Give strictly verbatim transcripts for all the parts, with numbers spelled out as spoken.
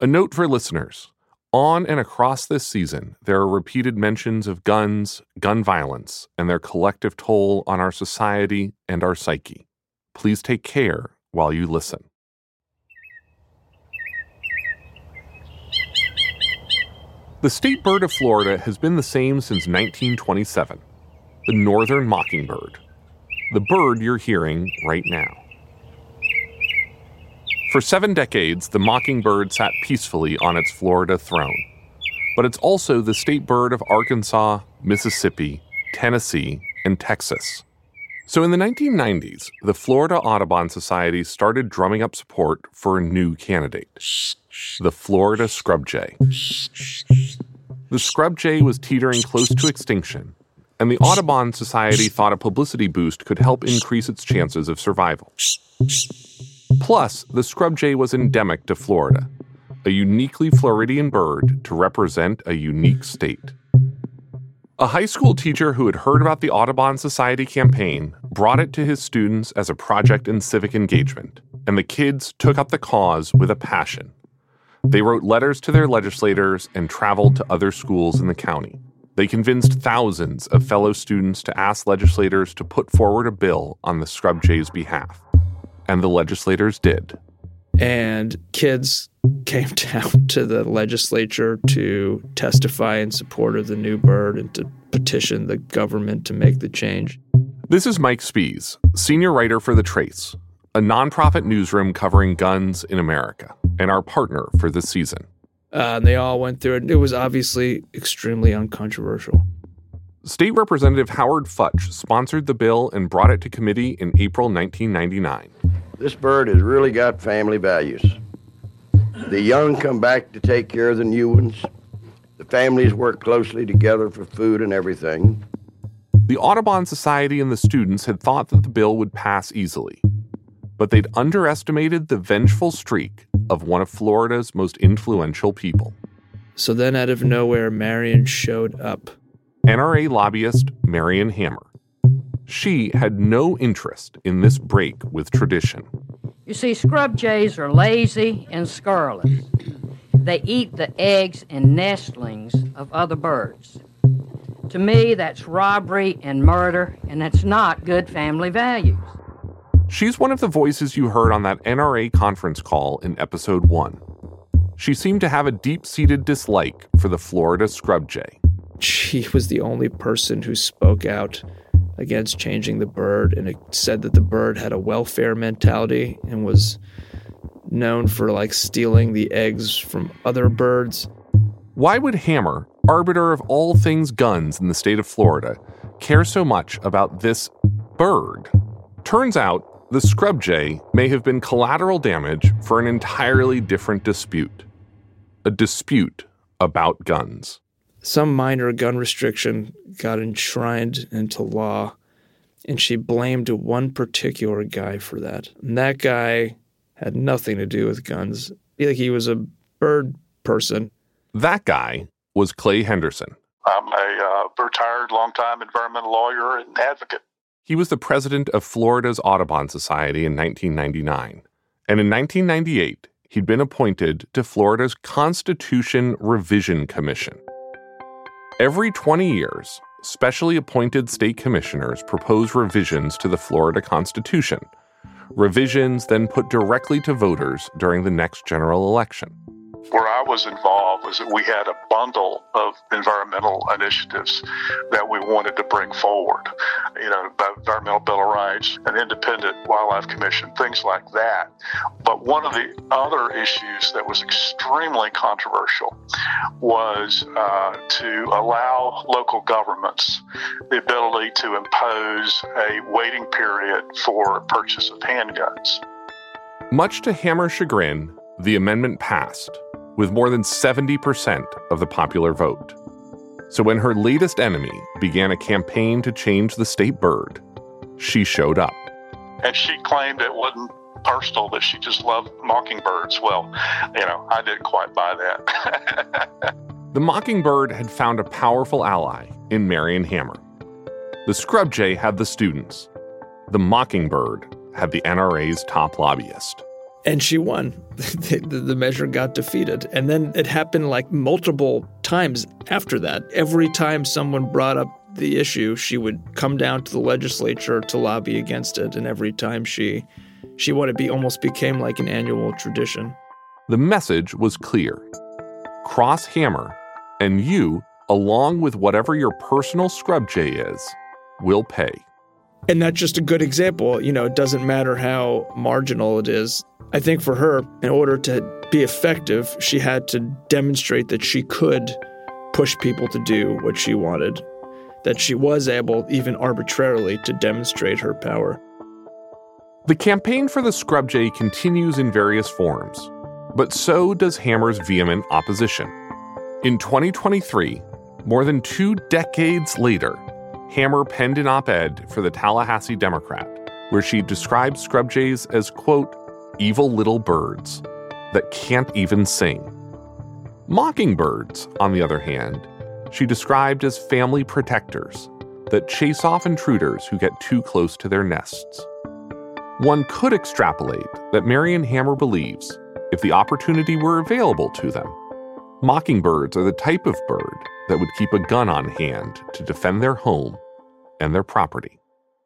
A note for listeners. On and across this season, there are repeated mentions of guns, gun violence, and their collective toll on our society and our psyche. Please take care while you listen. The state bird of Florida has been the same since nineteen twenty-seven, the northern mockingbird, the bird you're hearing right now. For seven decades, the mockingbird sat peacefully on its Florida throne. But it's also the state bird of Arkansas, Mississippi, Tennessee, and Texas. So in the nineteen nineties, the Florida Audubon Society started drumming up support for a new candidate, the Florida scrub jay. The scrub jay was teetering close to extinction, and the Audubon Society thought a publicity boost could help increase its chances of survival. Plus, the scrub jay was endemic to Florida, a uniquely Floridian bird to represent a unique state. A high school teacher who had heard about the Audubon Society campaign brought it to his students as a project in civic engagement, and the kids took up the cause with a passion. They wrote letters to their legislators and traveled to other schools in the county. They convinced thousands of fellow students to ask legislators to put forward a bill on the scrub jay's behalf. And the legislators did. And kids came down to the legislature to testify in support of the new bird and to petition the government to make the change. This is Mike Spies, senior writer for The Trace, a nonprofit newsroom covering guns in America, and our partner for this season. Uh, and they all went through it. It was obviously extremely uncontroversial. State Representative Howard Futch sponsored the bill and brought it to committee in April nineteen ninety-nine. This bird has really got family values. The young come back to take care of the new ones. The families work closely together for food and everything. The Audubon Society and the students had thought that the bill would pass easily, but they'd underestimated the vengeful streak of one of Florida's most influential people. So then out of nowhere, Marion showed up. N R A lobbyist Marion Hammer. She had no interest in this break with tradition. You see, scrub jays are lazy and scurrilous. They eat the eggs and nestlings of other birds. To me, that's robbery and murder, and that's not good family values. She's one of the voices you heard on that N R A conference call in episode one. She seemed to have a deep-seated dislike for the Florida scrub jay. She was the only person who spoke out against changing the bird, and it said that the bird had a welfare mentality and was known for like stealing the eggs from other birds. Why would Hammer, arbiter of all things guns in the state of Florida, care so much about this bird? Turns out, the scrub jay may have been collateral damage for an entirely different dispute. A dispute about guns. Some minor gun restriction got enshrined into law, and she blamed one particular guy for that. And that guy had nothing to do with guns. Like he was a bird person. That guy was Clay Henderson. I'm a uh, retired longtime environmental lawyer and advocate. He was the president of Florida's Audubon Society in nineteen ninety-nine. And in nineteen ninety-eight, he'd been appointed to Florida's Constitution Revision Commission. Every twenty years, specially appointed state commissioners propose revisions to the Florida Constitution. Revisions then put directly to voters during the next general election. Where I was involved was that we had a bundle of environmental initiatives that we wanted to bring forward. You know, the Environmental Bill of Rights, an independent wildlife commission, things like that. But one of the other issues that was extremely controversial was uh, to allow local governments the ability to impose a waiting period for purchase of handguns. Much to Hammer's chagrin, the amendment passed, with more than seventy percent of the popular vote. So when her latest enemy began a campaign to change the state bird, she showed up. And she claimed it wasn't personal, that she just loved mockingbirds. Well, you know, I didn't quite buy that. The mockingbird had found a powerful ally in Marion Hammer. The scrub jay had the students. The mockingbird had the N R A's top lobbyist. And she won. the, the measure got defeated. And then it happened like multiple times after that. Every time someone brought up the issue, she would come down to the legislature to lobby against it. And every time she she won, it be, almost became like an annual tradition. The message was clear. Cross Hammer, and you, along with whatever your personal scrub jay is, will pay. And that's just a good example. You know, it doesn't matter how marginal it is. I think for her, in order to be effective, she had to demonstrate that she could push people to do what she wanted, that she was able, even arbitrarily, to demonstrate her power. The campaign for the scrub jay continues in various forms, but so does Hammer's vehement opposition. In twenty twenty-three, more than two decades later, Hammer penned an op-ed for the Tallahassee Democrat, where she described scrub jays as, quote, evil little birds that can't even sing. Mockingbirds, on the other hand, she described as family protectors that chase off intruders who get too close to their nests. One could extrapolate that Marion Hammer believes, if the opportunity were available to them, mockingbirds are the type of bird that would keep a gun on hand to defend their home and their property.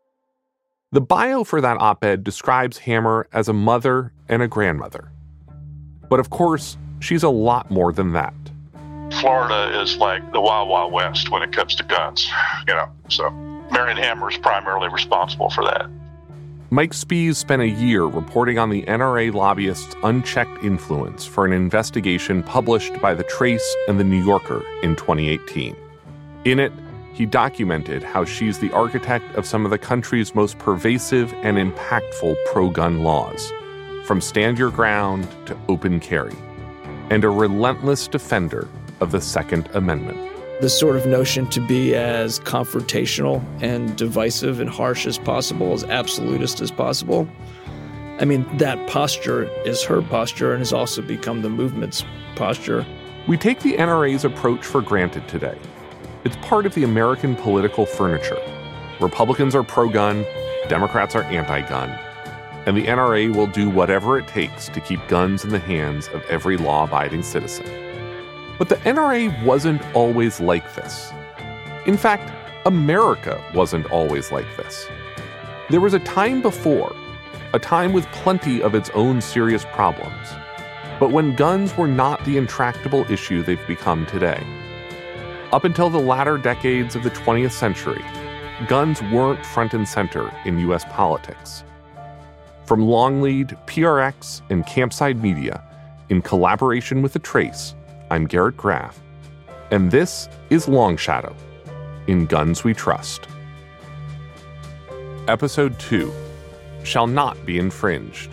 The bio for that op-ed describes Hammer as a mother and a grandmother. But of course, she's a lot more than that. Florida is like the Wild Wild West when it comes to guns, you know, so Marion Hammer is primarily responsible for that. Mike Spies spent a year reporting on the N R A lobbyists' unchecked influence for an investigation published by The Trace and The New Yorker in twenty eighteen. In it, he documented how she's the architect of some of the country's most pervasive and impactful pro-gun laws, from stand your ground to open carry, and a relentless defender of the Second Amendment. The sort of notion to be as confrontational and divisive and harsh as possible, as absolutist as possible. I mean, that posture is her posture and has also become the movement's posture. We take the N R A's approach for granted today. It's part of the American political furniture. Republicans are pro-gun, Democrats are anti-gun, and the N R A will do whatever it takes to keep guns in the hands of every law-abiding citizen. But the N R A wasn't always like this. In fact, America wasn't always like this. There was a time before, a time with plenty of its own serious problems, but when guns were not the intractable issue they've become today. Up until the latter decades of the twentieth century, guns weren't front and center in U S politics. From Longlead, P R X, and Campside Media, in collaboration with The Trace, I'm Garrett Graff, and this is Long Shadow, In Guns We Trust. Episode two, Shall Not Be Infringed.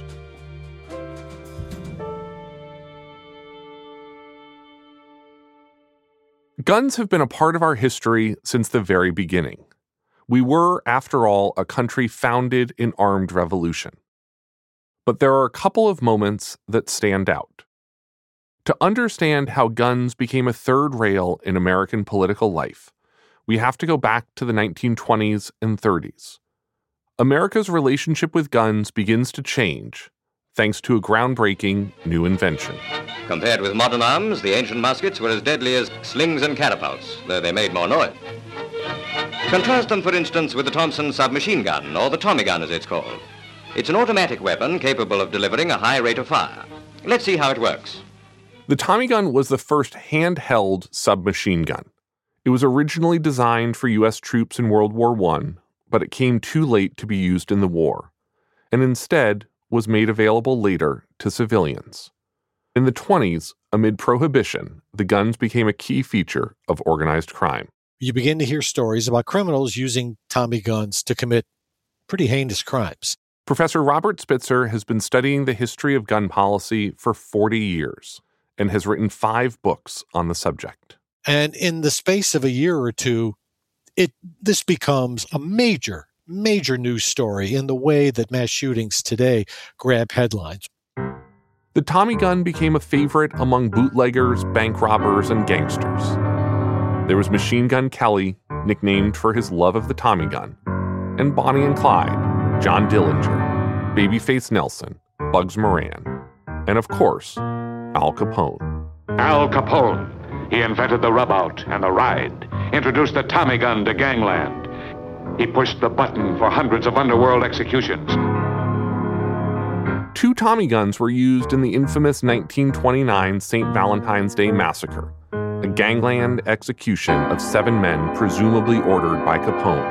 Guns have been a part of our history since the very beginning. We were, after all, a country founded in armed revolution. But there are a couple of moments that stand out. To understand how guns became a third rail in American political life, we have to go back to the nineteen twenties and thirties. America's relationship with guns begins to change, thanks to a groundbreaking new invention. Compared with modern arms, the ancient muskets were as deadly as slings and catapults, though they made more noise. Contrast them, for instance, with the Thompson submachine gun, or the Tommy gun as it's called. It's an automatic weapon capable of delivering a high rate of fire. Let's see how it works. The Tommy gun was the first handheld submachine gun. It was originally designed for U S troops in World War One, but it came too late to be used in the war, and instead was made available later to civilians. In the twenties, amid prohibition, the guns became a key feature of organized crime. You begin to hear stories about criminals using Tommy guns to commit pretty heinous crimes. Professor Robert Spitzer has been studying the history of gun policy for forty years and has written five books on the subject. And in the space of a year or two, it this becomes a major, major news story in the way that mass shootings today grab headlines. The Tommy gun became a favorite among bootleggers, bank robbers, and gangsters. There was Machine Gun Kelly, nicknamed for his love of the Tommy gun, and Bonnie and Clyde, John Dillinger, Babyface Nelson, Bugs Moran, and of course, Al Capone. Al Capone. He invented the rub-out and the ride, introduced the Tommy gun to gangland. He pushed the button for hundreds of underworld executions. Two Tommy guns were used in the infamous nineteen twenty-nine Saint Valentine's Day Massacre, a gangland execution of seven men presumably ordered by Capone.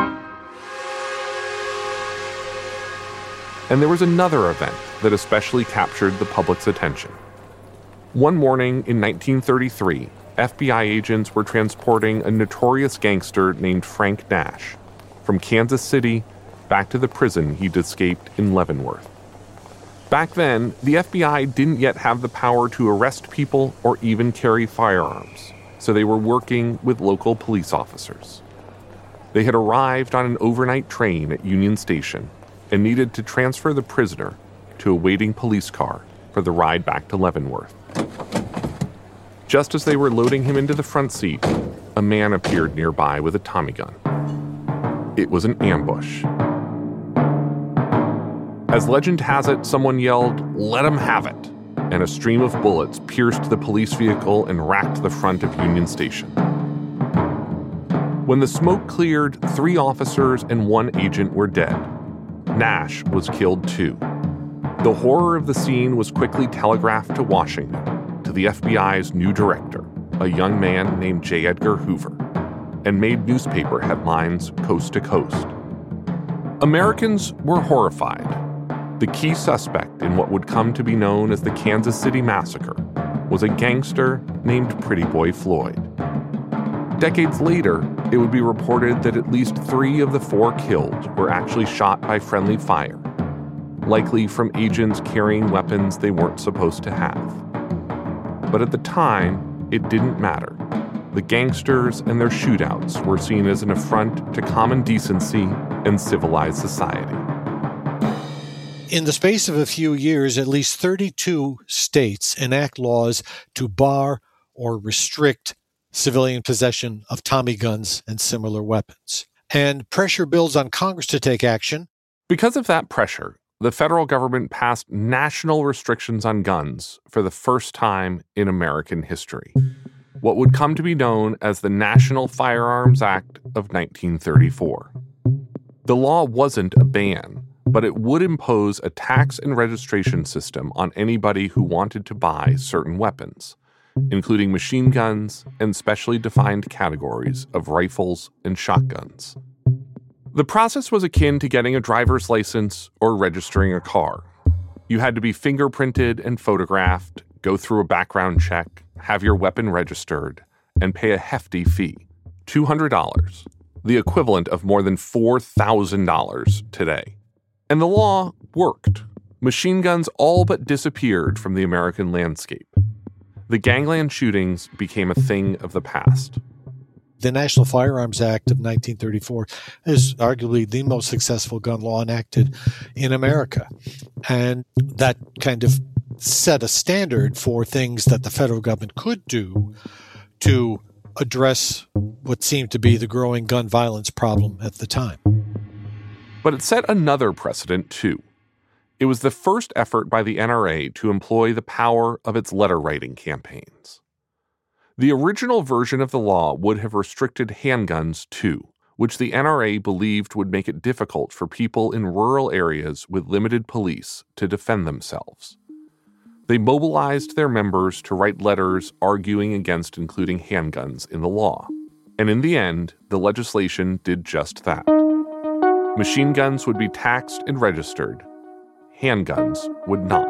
And there was another event that especially captured the public's attention. One morning in nineteen thirty-three, F B I agents were transporting a notorious gangster named Frank Nash from Kansas City back to the prison he'd escaped in Leavenworth. Back then, the F B I didn't yet have the power to arrest people or even carry firearms, so they were working with local police officers. They had arrived on an overnight train at Union Station and needed to transfer the prisoner to a waiting police car for the ride back to Leavenworth. Just as they were loading him into the front seat, a man appeared nearby with a Tommy gun. It was an ambush. As legend has it, someone yelled, "Let him have it," and a stream of bullets pierced the police vehicle and racked the front of Union Station. When the smoke cleared, three officers and one agent were dead. Nash was killed too. The horror of the scene was quickly telegraphed to Washington, to the F B I's new director, a young man named J. Edgar Hoover, and made newspaper headlines coast to coast. Americans were horrified. The key suspect in what would come to be known as the Kansas City Massacre was a gangster named Pretty Boy Floyd. Decades later, it would be reported that at least three of the four killed were actually shot by friendly fire, likely from agents carrying weapons they weren't supposed to have. But at the time, it didn't matter. The gangsters and their shootouts were seen as an affront to common decency and civilized society. In the space of a few years, at least thirty-two states enact laws to bar or restrict civilian possession of Tommy guns and similar weapons. And pressure builds on Congress to take action. Because of that pressure, the federal government passed national restrictions on guns for the first time in American history, what would come to be known as the National Firearms Act of nineteen thirty-four. The law wasn't a ban, but it would impose a tax and registration system on anybody who wanted to buy certain weapons, including machine guns and specially defined categories of rifles and shotguns. The process was akin to getting a driver's license or registering a car. You had to be fingerprinted and photographed, go through a background check, have your weapon registered, and pay a hefty fee, two hundred dollars, the equivalent of more than four thousand dollars today. And the law worked. Machine guns all but disappeared from the American landscape. The gangland shootings became a thing of the past. The National Firearms Act of nineteen thirty-four is arguably the most successful gun law enacted in America. And that kind of set a standard for things that the federal government could do to address what seemed to be the growing gun violence problem at the time. But it set another precedent, too. It was the first effort by the N R A to employ the power of its letter-writing campaigns. The original version of the law would have restricted handguns, too, which the N R A believed would make it difficult for people in rural areas with limited police to defend themselves. They mobilized their members to write letters arguing against including handguns in the law. And in the end, the legislation did just that. Machine guns would be taxed and registered. Handguns would not.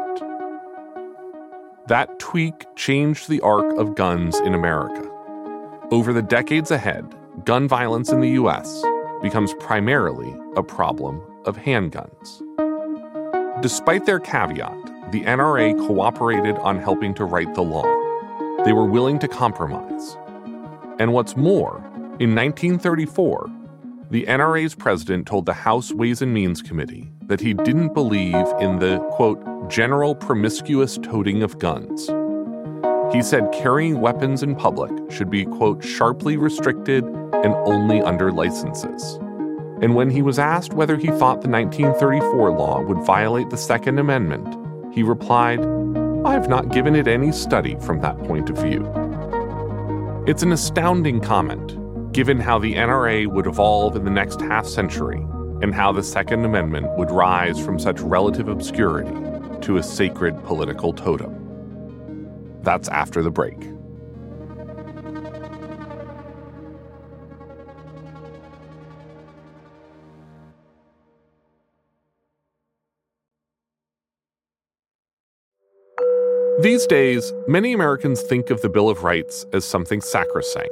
That tweak changed the arc of guns in America. Over the decades ahead, gun violence in the U S becomes primarily a problem of handguns. Despite their caveat, the N R A cooperated on helping to write the law. They were willing to compromise. And what's more, in nineteen thirty-four, the N R A's president told the House Ways and Means Committee that he didn't believe in the, quote, general promiscuous toting of guns. He said carrying weapons in public should be, quote, sharply restricted and only under licenses. And when he was asked whether he thought the nineteen thirty-four law would violate the Second Amendment, he replied, I've not given it any study from that point of view. It's an astounding comment, given how the N R A would evolve in the next half-century and how the Second Amendment would rise from such relative obscurity to a sacred political totem. That's after the break. These days, many Americans think of the Bill of Rights as something sacrosanct,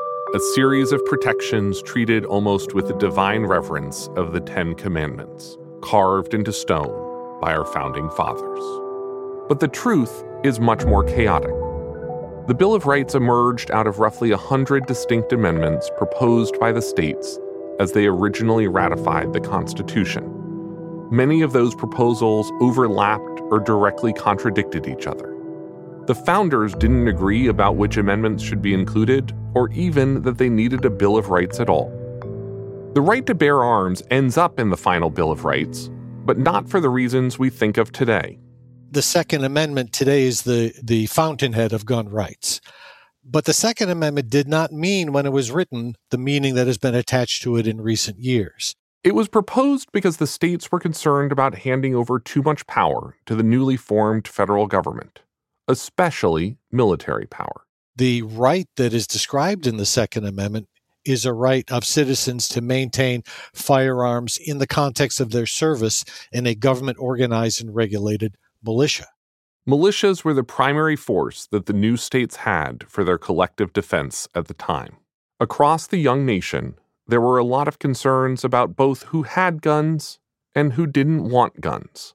a series of protections treated almost with the divine reverence of the Ten Commandments, carved into stone by our founding fathers. But the truth is much more chaotic. The Bill of Rights emerged out of roughly one hundred distinct amendments proposed by the states as they originally ratified the Constitution. Many of those proposals overlapped or directly contradicted each other. The founders didn't agree about which amendments should be included, or even that they needed a Bill of Rights at all. The right to bear arms ends up in the final Bill of Rights, but not for the reasons we think of today. The Second Amendment today is the, the fountainhead of gun rights. But the Second Amendment did not mean, when it was written, the meaning that has been attached to it in recent years. It was proposed because the states were concerned about handing over too much power to the newly formed federal government, especially military power. The right that is described in the Second Amendment is a right of citizens to maintain firearms in the context of their service in a government-organized and regulated militia. Militias were the primary force that the new states had for their collective defense at the time. Across the young nation, there were a lot of concerns about both who had guns and who didn't want guns.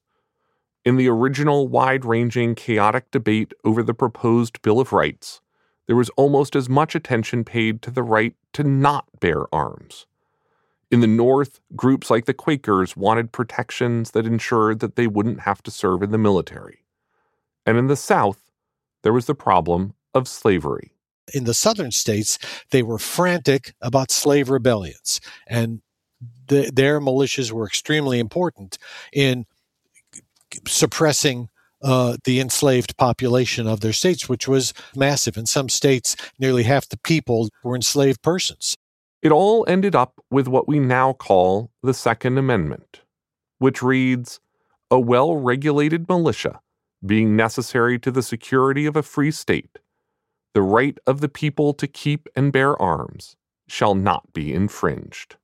In the original wide-ranging, chaotic debate over the proposed Bill of Rights, there was almost as much attention paid to the right to not bear arms. In the North, groups like the Quakers wanted protections that ensured that they wouldn't have to serve in the military. And in the South, there was the problem of slavery. In the southern states, they were frantic about slave rebellions, and the, their militias were extremely important in suppressing uh, the enslaved population of their states, which was massive. In some states, nearly half the people were enslaved persons. It all ended up with what we now call the Second Amendment, which reads, "A well-regulated militia, being necessary to the security of a free state, the right of the people to keep and bear arms shall not be infringed."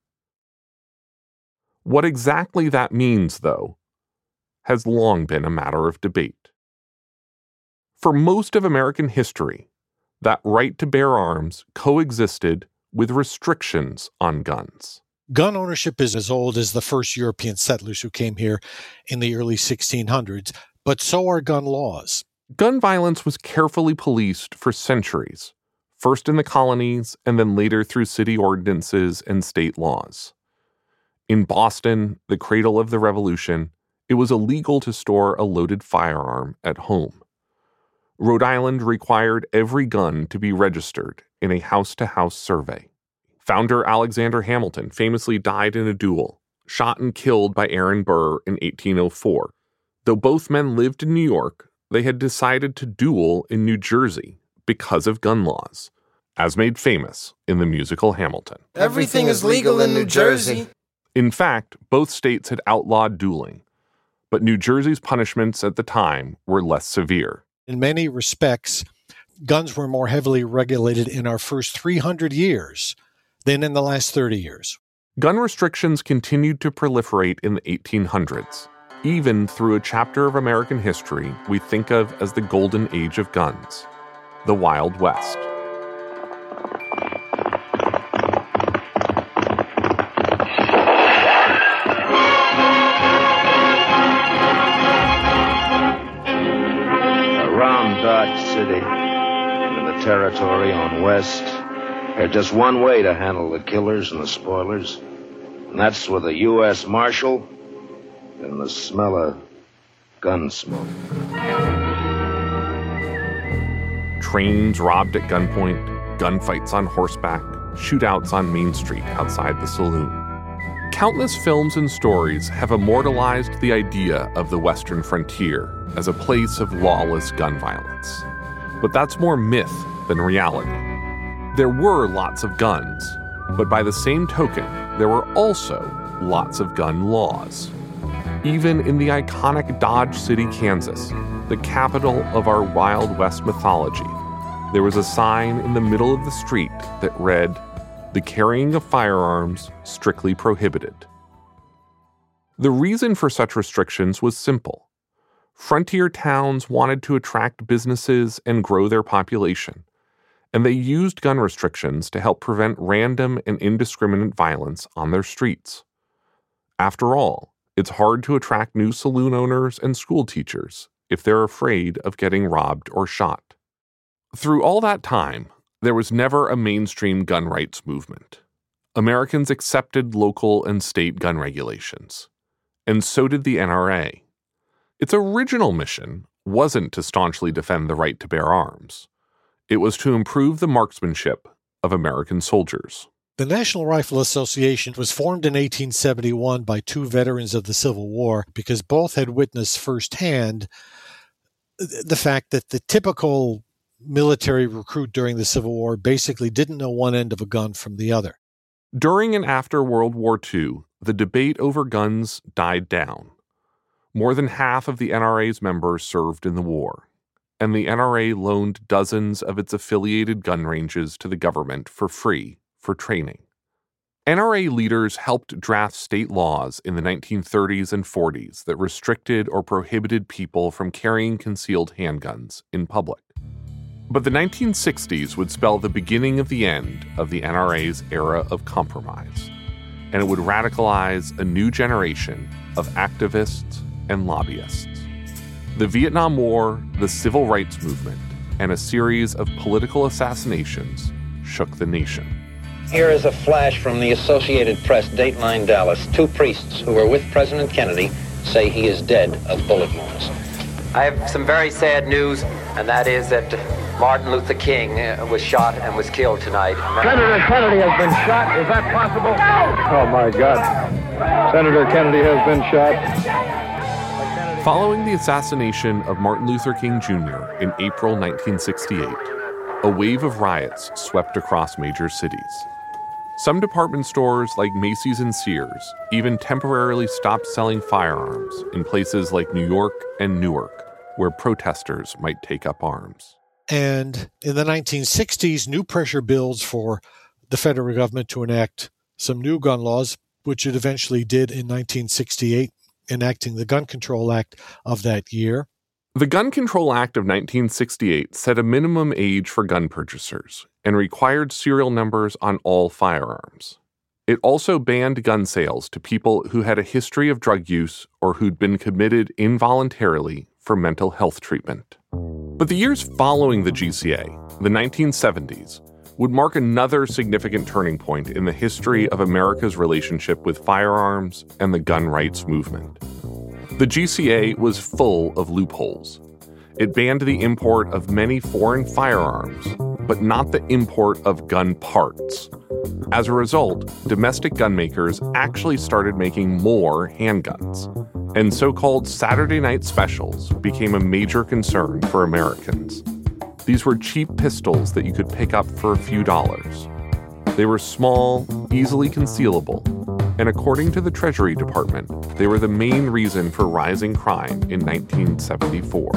What exactly that means, though, has long been a matter of debate. For most of American history, that right to bear arms coexisted with restrictions on guns. Gun ownership is as old as the first European settlers who came here in the early sixteen hundreds, but so are gun laws. Gun violence was carefully policed for centuries, first in the colonies and then later through city ordinances and state laws. In Boston, the cradle of the Revolution, it was illegal to store a loaded firearm at home. Rhode Island required every gun to be registered in a house-to-house survey. Founder Alexander Hamilton famously died in a duel, shot and killed by Aaron Burr in eighteen oh four. Though both men lived in New York, they had decided to duel in New Jersey because of gun laws, as made famous in the musical Hamilton. Everything is legal in New Jersey. In fact, both states had outlawed dueling, but New Jersey's punishments at the time were less severe. In many respects, guns were more heavily regulated in our first three hundred years than in the last thirty years. Gun restrictions continued to proliferate in the eighteen hundreds, even through a chapter of American history we think of as the Golden Age of Guns, the Wild West. Around Dodge City, in the territory on West, there's just one way to handle the killers and the spoilers, and that's with a U S Marshal and the smell of gun smoke. Trains robbed at gunpoint, gunfights on horseback, shootouts on Main Street outside the saloon. Countless films and stories have immortalized the idea of the Western frontier as a place of lawless gun violence. But that's more myth than reality. There were lots of guns, but by the same token, there were also lots of gun laws. Even in the iconic Dodge City, Kansas, the capital of our Wild West mythology, there was a sign in the middle of the street that read, "The carrying of firearms strictly prohibited." The reason for such restrictions was simple. Frontier towns wanted to attract businesses and grow their population, and they used gun restrictions to help prevent random and indiscriminate violence on their streets. After all, it's hard to attract new saloon owners and school teachers if they're afraid of getting robbed or shot. Through all that time, there was never a mainstream gun rights movement. Americans accepted local and state gun regulations, and so did the N R A. Its original mission wasn't to staunchly defend the right to bear arms. It was to improve the marksmanship of American soldiers. The National Rifle Association was formed in eighteen seventy-one by two veterans of the Civil War because both had witnessed firsthand the fact that the typical military recruit during the Civil War basically didn't know one end of a gun from the other. During and after World War Two, the debate over guns died down. More than half of the N R A's members served in the war, and the N R A loaned dozens of its affiliated gun ranges to the government for free for training. N R A leaders helped draft state laws in the nineteen thirties and forties that restricted or prohibited people from carrying concealed handguns in public. But the nineteen sixties would spell the beginning of the end of the N R A's era of compromise, and it would radicalize a new generation of activists and lobbyists. The Vietnam War, the Civil Rights Movement, and a series of political assassinations shook the nation. Here is a flash from the Associated Press, Dateline Dallas. Two priests who were with President Kennedy say he is dead of bullet wounds. I have some very sad news, and that is that Martin Luther King was shot and was killed tonight. Senator Kennedy has been shot. Is that possible? Oh, my God. Senator Kennedy has been shot. Following the assassination of Martin Luther King Junior in April nineteen sixty-eight, a wave of riots swept across major cities. Some department stores like Macy's and Sears even temporarily stopped selling firearms in places like New York and Newark, where protesters might take up arms. And in the nineteen sixties, new pressure builds for the federal government to enact some new gun laws, which it eventually did in nineteen sixty-eight, enacting the Gun Control Act of that year. The Gun Control Act of nineteen sixty-eight set a minimum age for gun purchasers and required serial numbers on all firearms. It also banned gun sales to people who had a history of drug use or who'd been committed involuntarily for mental health treatment. But the years following the G C A, the nineteen seventies, would mark another significant turning point in the history of America's relationship with firearms and the gun rights movement. The G C A was full of loopholes. It banned the import of many foreign firearms, but not the import of gun parts. As a result, domestic gun makers actually started making more handguns, and so-called Saturday night specials became a major concern for Americans. These were cheap pistols that you could pick up for a few dollars. They were small, easily concealable, and according to the Treasury Department, they were the main reason for rising crime in nineteen seventy-four.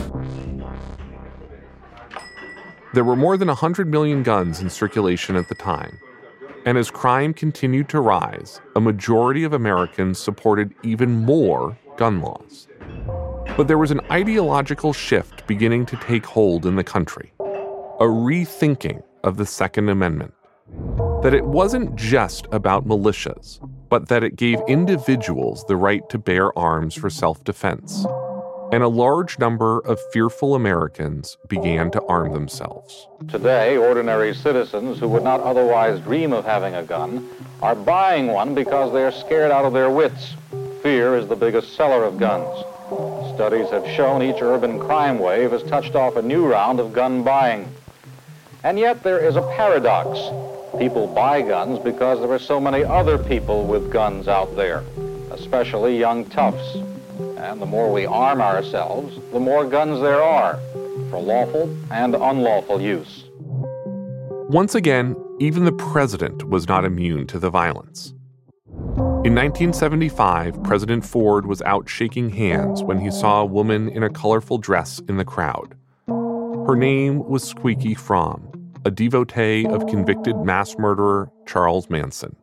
There were more than one hundred million guns in circulation at the time, and as crime continued to rise, a majority of Americans supported even more gun laws. But there was an ideological shift beginning to take hold in the country, a rethinking of the Second Amendment. That it wasn't just about militias, but that it gave individuals the right to bear arms for self-defense. And a large number of fearful Americans began to arm themselves. Today, ordinary citizens who would not otherwise dream of having a gun are buying one because they are scared out of their wits. Fear is the biggest seller of guns. Studies have shown each urban crime wave has touched off a new round of gun buying. And yet there is a paradox. People buy guns because there are so many other people with guns out there, especially young toughs. And the more we arm ourselves, the more guns there are, for lawful and unlawful use. Once again, even the president was not immune to the violence. In nineteen seventy-five, President Ford was out shaking hands when he saw a woman in a colorful dress in the crowd. Her name was Squeaky Fromm, a devotee of convicted mass murderer Charles Manson.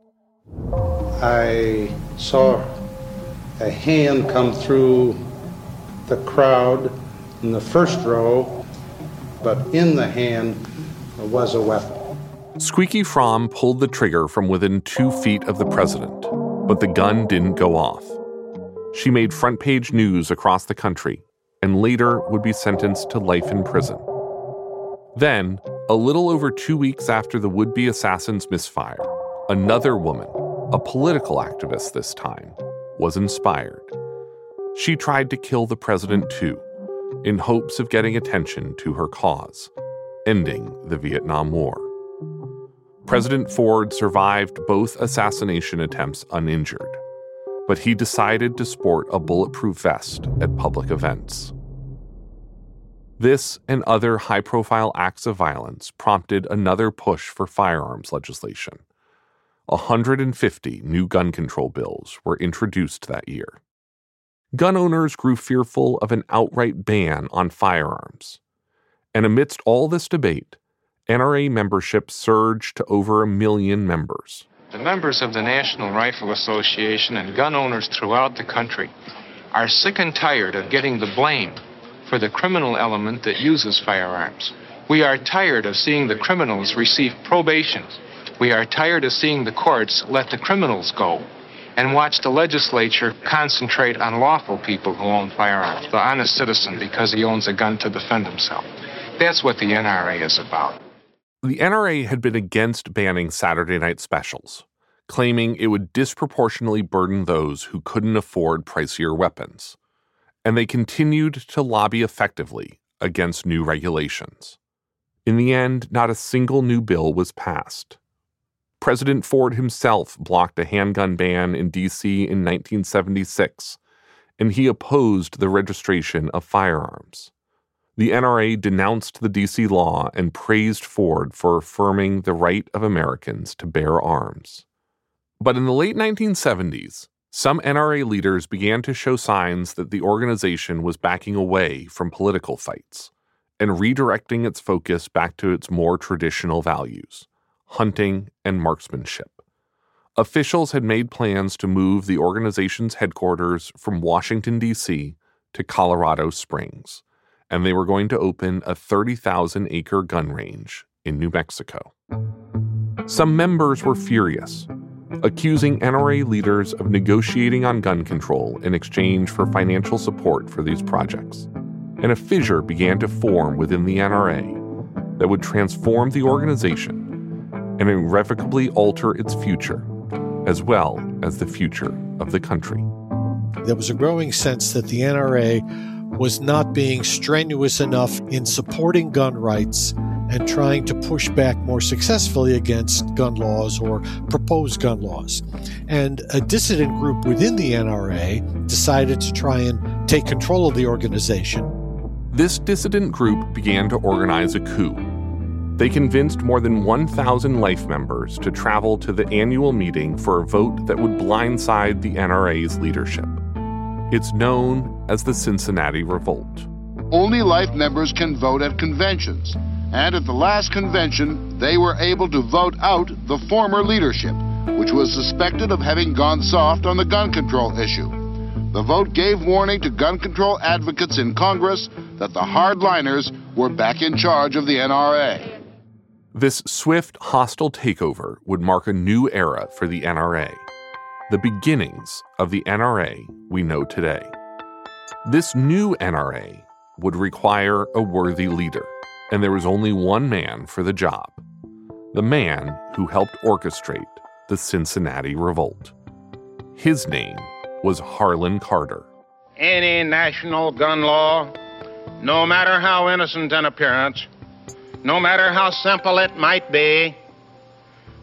I saw a hand come through the crowd in the first row, but in the hand was a weapon. Squeaky Fromm pulled the trigger from within two feet of the president, but the gun didn't go off. She made front-page news across the country and later would be sentenced to life in prison. Then, a little over two weeks after the would-be assassin's misfire, another woman, a political activist this time, was inspired. She tried to kill the president too, in hopes of getting attention to her cause, ending the Vietnam War. President Ford survived both assassination attempts uninjured, but he decided to sport a bulletproof vest at public events. This and other high-profile acts of violence prompted another push for firearms legislation. one hundred fifty new gun control bills were introduced that year. Gun owners grew fearful of an outright ban on firearms. And amidst all this debate, N R A membership surged to over a million members. The members of the National Rifle Association and gun owners throughout the country are sick and tired of getting the blame for the criminal element that uses firearms. We are tired of seeing the criminals receive probation. We are tired of seeing the courts let the criminals go and watch the legislature concentrate on lawful people who own firearms, the honest citizen because he owns a gun to defend himself. That's what the N R A is about. The N R A had been against banning Saturday night specials, claiming it would disproportionately burden those who couldn't afford pricier weapons. And they continued to lobby effectively against new regulations. In the end, not a single new bill was passed. President Ford himself blocked a handgun ban in D C in nineteen seventy-six, and he opposed the registration of firearms. The N R A denounced the D C law and praised Ford for affirming the right of Americans to bear arms. But in the late nineteen seventies, some N R A leaders began to show signs that the organization was backing away from political fights and redirecting its focus back to its more traditional values, hunting and marksmanship. Officials had made plans to move the organization's headquarters from Washington, D C to Colorado Springs, and they were going to open a thirty thousand acre gun range in New Mexico. Some members were furious, accusing N R A leaders of negotiating on gun control in exchange for financial support for these projects. And a fissure began to form within the N R A that would transform the organization and irrevocably alter its future, as well as the future of the country. There was a growing sense that the N R A was not being strenuous enough in supporting gun rights and trying to push back more successfully against gun laws or proposed gun laws. And a dissident group within the N R A decided to try and take control of the organization. This dissident group began to organize a coup. They convinced more than one thousand Life members to travel to the annual meeting for a vote that would blindside the N R A's leadership. It's known as the Cincinnati Revolt. Only Life members can vote at conventions, and at the last convention, they were able to vote out the former leadership, which was suspected of having gone soft on the gun control issue. The vote gave warning to gun control advocates in Congress that the hardliners were back in charge of the N R A. This swift, hostile takeover would mark a new era for the N R A, the beginnings of the N R A we know today. This new N R A would require a worthy leader, and there was only one man for the job, the man who helped orchestrate the Cincinnati Revolt. His name was Harlan Carter. Any national gun law, no matter how innocent in appearance, no matter how simple it might be,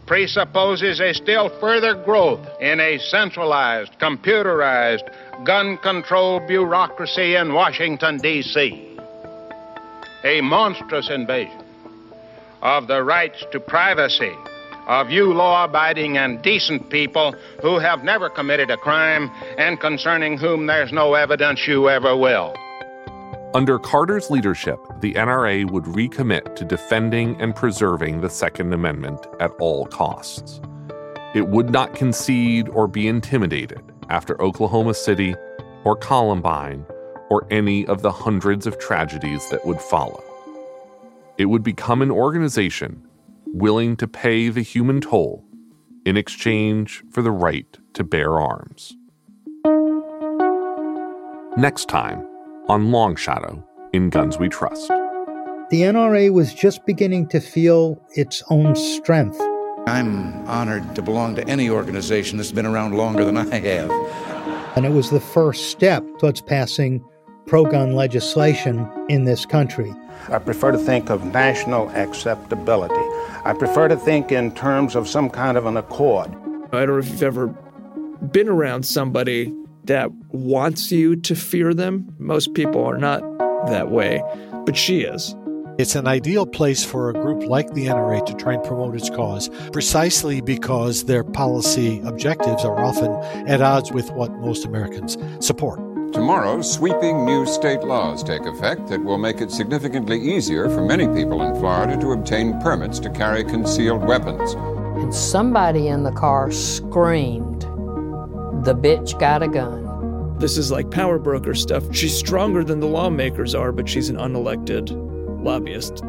presupposes a still further growth in a centralized, computerized, gun control bureaucracy in Washington, D C A monstrous invasion of the rights to privacy of you law-abiding and decent people who have never committed a crime and concerning whom there's no evidence you ever will. Under Carter's leadership, the N R A would recommit to defending and preserving the Second Amendment at all costs. It would not concede or be intimidated after Oklahoma City or Columbine or any of the hundreds of tragedies that would follow. It would become an organization willing to pay the human toll in exchange for the right to bear arms. Next time on Long Shadow in Guns We Trust. The N R A was just beginning to feel its own strength. I'm honored to belong to any organization that's been around longer than I have. And it was the first step towards passing pro-gun legislation in this country. I prefer to think of national acceptability. I prefer to think in terms of some kind of an accord. I don't know if you've ever been around somebody that wants you to fear them. Most people are not that way, but she is. It's an ideal place for a group like the N R A to try and promote its cause, precisely because their policy objectives are often at odds with what most Americans support. Tomorrow, sweeping new state laws take effect that will make it significantly easier for many people in Florida to obtain permits to carry concealed weapons. And somebody in the car screamed, "The bitch got a gun." This is like power broker stuff. She's stronger than the lawmakers are, but she's an unelected lobbyist.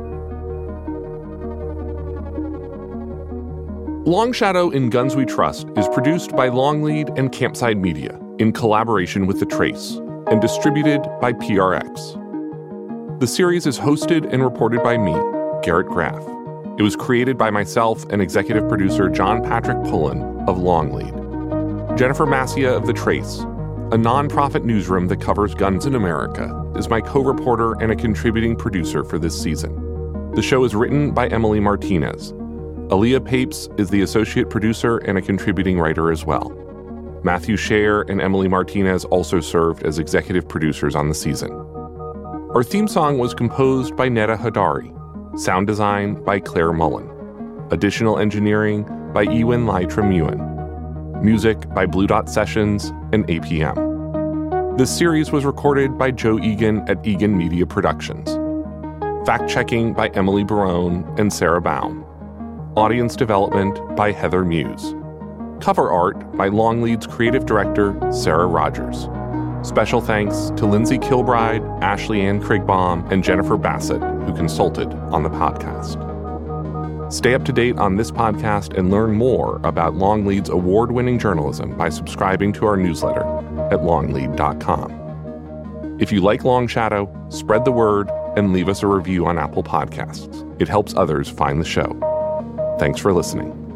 Long Shadow in Guns We Trust is produced by Longlead and Campside Media in collaboration with The Trace and distributed by P R X. The series is hosted and reported by me, Garrett Graff. It was created by myself and executive producer John Patrick Pullen of Longlead. Jennifer Massia of The Trace, a nonprofit newsroom that covers guns in America, is my co-reporter and a contributing producer for this season. The show is written by Emily Martinez. Aaliyah Papes is the associate producer and a contributing writer as well. Matthew Scher and Emily Martinez also served as executive producers on the season. Our theme song was composed by Neda Hadari, sound design by Claire Mullen, additional engineering by Ewan Lai-Tremuan, music by Blue Dot Sessions and A P M. This series was recorded by Joe Egan at Egan Media Productions. Fact-checking by Emily Barone and Sarah Baum. Audience development by Heather Muse. Cover art by Longlead's creative director, Sarah Rogers. Special thanks to Lindsay Kilbride, Ashley Ann Krigbaum, and Jennifer Bassett, who consulted on the podcast. Stay up to date on this podcast and learn more about Longlead's award-winning journalism by subscribing to our newsletter at longlead dot com. If you like Long Shadow, spread the word and leave us a review on Apple Podcasts. It helps others find the show. Thanks for listening.